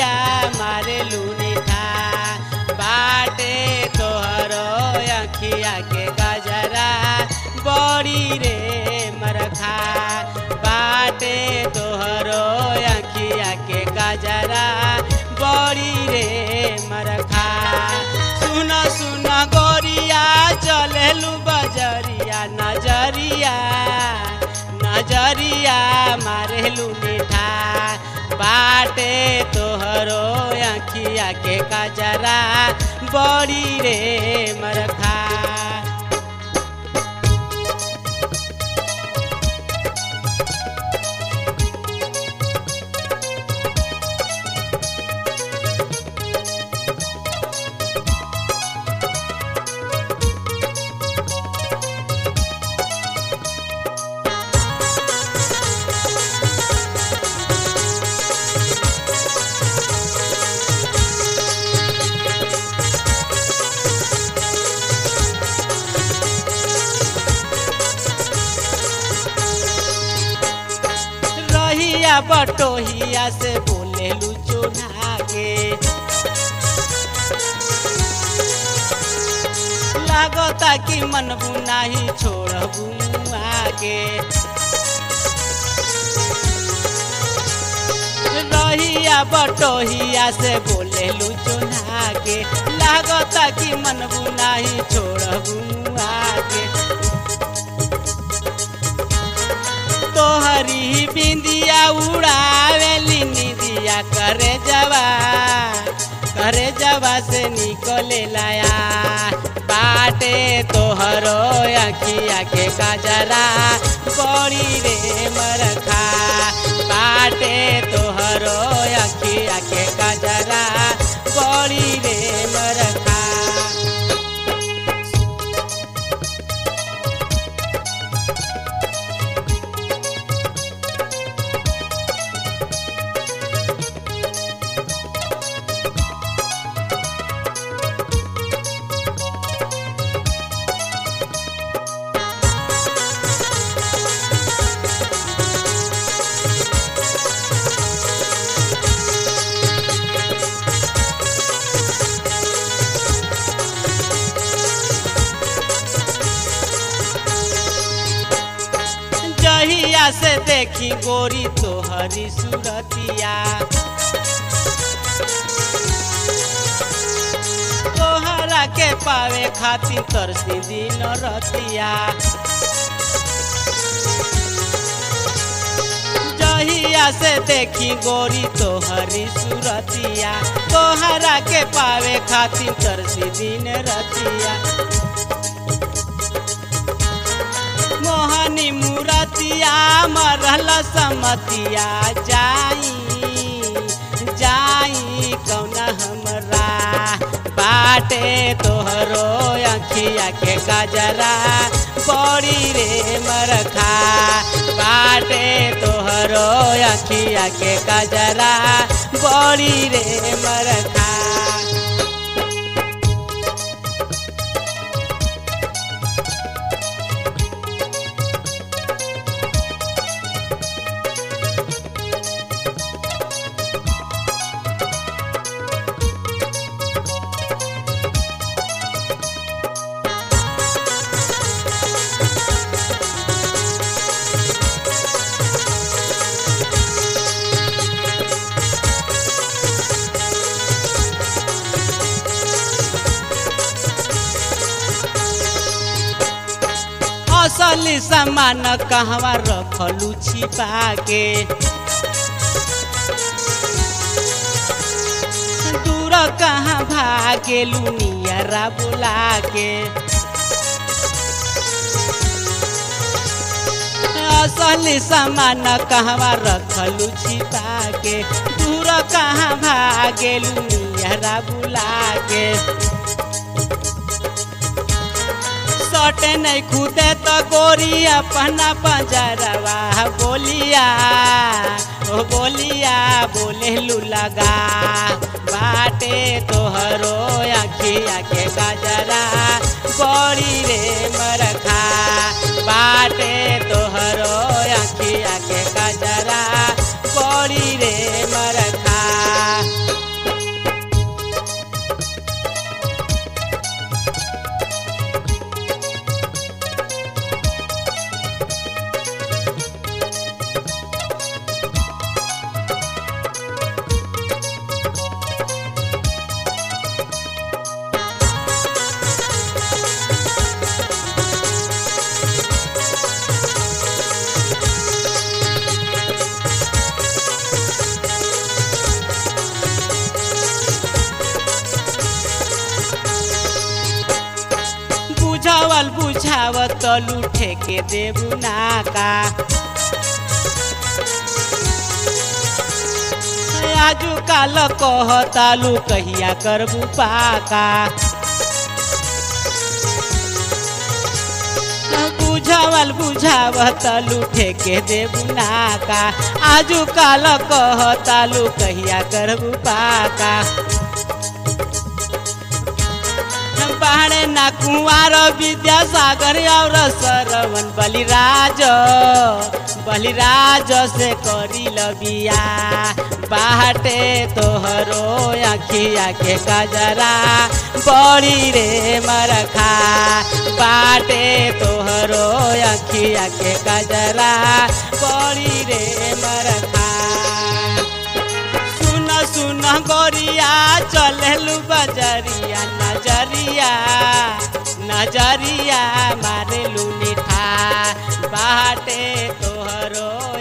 नजरिया मारे लूनिठा बाटे तोहरो अखिया के गजरा बड़ी रे मरखा बाटे तोहरो अखिया के गजरा बड़ी रे मरखा सुन सुन गोरिया चलेलू बजरिया नजरिया नजरिया मारेलू मीठा बाटे तोहरो अखिया के गजरा बड़ी रे मरखा बटोहिया से बोले लू चुना के लागता कि मन बुनाही छोड़बू आगे रहिया बटोहिया से बोले लू चुना के लागता कि मन बुनाही छोड़बू आगे तोहरी बिंदिया उड़ावेली निदिया करे जवा से निकले लाया बाटे तोहरो अखिया के गजरा बड़ी रे मरखा बाटे तोहरो अखिया के गजरा बड़ी रे मरखा जहिया से देखी गोरी तोहरी सूरतिया तोहरा के पावे खातिर तरसी दिन रतिया जहिया से देखी गोरी तोहरी सूरतिया तोहरा के पावे खातिर तरसी दिन रतिया मोहनी मूरतिया मरल समतिया जाई जाई कौना हमरा बाटे तोहरो अखिया के गजरा बड़ी रे मरखा बाटे तोहरो अखिया के गजरा बड़ी रे मरखा असली सामान कहवा रखलू छिपा के दूर कहाँ भागेलू नियरा बुला के असली सामान कहवा रखलू छिपा के दूर कहाँ भागेलू नियरा बुला के सटे नहीं खुदे तो गोरी अपना पंजरवा बोलिया ओ बोलिया बोले लू लगा बाटे तोहरो अखिया के गजरा बड़ी रे मरखा बाटे तोहरो अखिया के गजरा बड़ी रे मरखा बुझावल बुझावत लूठे के देबू नाका आजू काल कहतालू कहिया करबू पाका बुझावल बुझावत लूठे के देबू नाका आजू काल कहतालू कहिया करबू पाका बाणे ना कुंवार विद्यासागर और सरवन बलिराज से करी लबिया बाटे तोहरो अखिया के कजरा बड़ी रे मरखा बाटे तोहरो अखिया के कजरा बड़ी रे मरखा सुन गोरिया चललू बजरिया नजरिया मारेलू निठा बाटे तोहरो